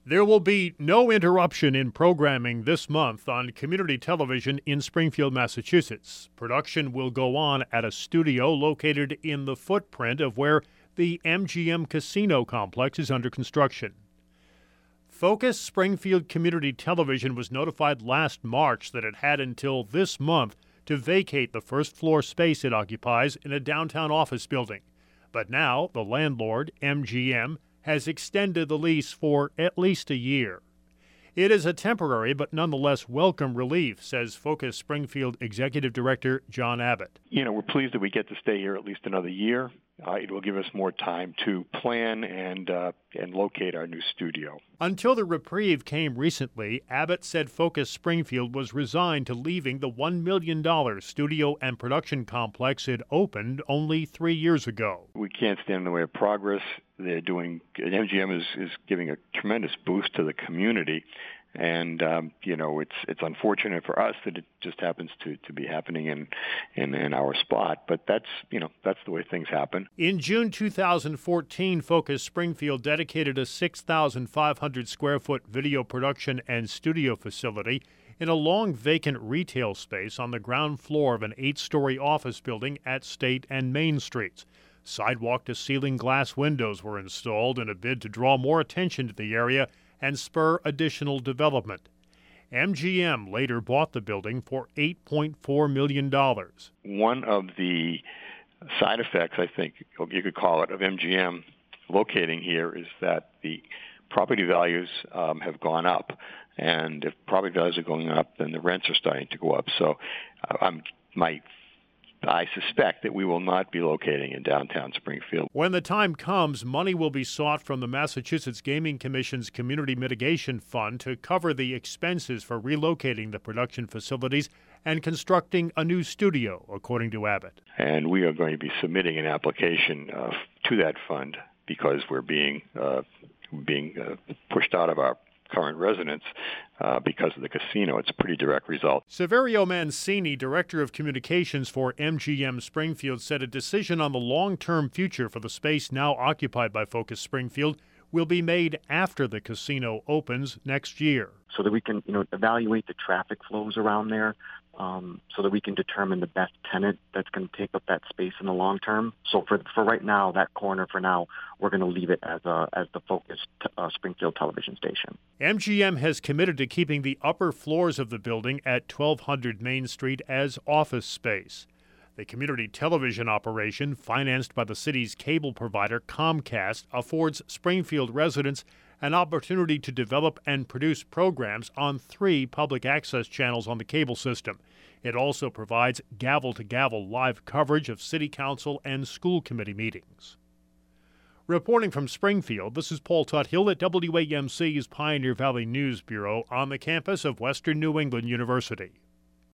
There will be no interruption in programming this month on community television in Springfield, Massachusetts. Production will go on at a studio located in the footprint of where the MGM Casino complex is under construction. Focus Springfield Community Television was notified last March that it had until this month to vacate the first-floor space it occupies in a downtown office building. But now the landlord, MGM, has extended the lease for at least a year. It is a temporary but nonetheless welcome relief, says Focus Springfield Executive Director John Abbott. We're pleased that we get to stay here at least another year. It will give us more time to plan and locate our new studio. Until the reprieve came recently, Abbott said Focus Springfield was resigned to leaving the $1 million studio and production complex it opened only 3 years ago. We can't stand in the way of progress. MGM is giving a tremendous boost to the community. And, it's unfortunate for us that it just happens to be happening in our spot. But that's the way things happen. In June 2014, Focus Springfield dedicated a 6,500 square foot video production and studio facility in a long vacant retail space on the ground floor of an 8-story office building at State and Main Streets. Sidewalk-to-ceiling glass windows were installed in a bid to draw more attention to the area and spur additional development. MGM later bought the building for $8.4 million. One of the side effects, I think you could call it, of MGM locating here is that the property values have gone up. And if property values are going up, then the rents are starting to go up. So I suspect that we will not be locating in downtown Springfield. When the time comes, money will be sought from the Massachusetts Gaming Commission's Community Mitigation Fund to cover the expenses for relocating the production facilities and constructing a new studio, according to Abbott. And we are going to be submitting an application to that fund because we're being pushed out of our current residents because of the casino. It's a pretty direct result. Saverio Mancini, Director of Communications for MGM Springfield, said a decision on the long-term future for the space now occupied by Focus Springfield will be made after the casino opens next year. So that we can, evaluate the traffic flows around there, so that we can determine the best tenant that's going to take up that space in the long term. So for right now, that corner for now, we're going to leave it as the Focus Springfield television station. MGM has committed to keeping the upper floors of the building at 1200 Main Street as office space. The community television operation, financed by the city's cable provider Comcast, affords Springfield residents an opportunity to develop and produce programs on 3 public access channels on the cable system. It also provides gavel-to-gavel live coverage of city council and school committee meetings. Reporting from Springfield, this is Paul Tuthill at WAMC's Pioneer Valley News Bureau on the campus of Western New England University.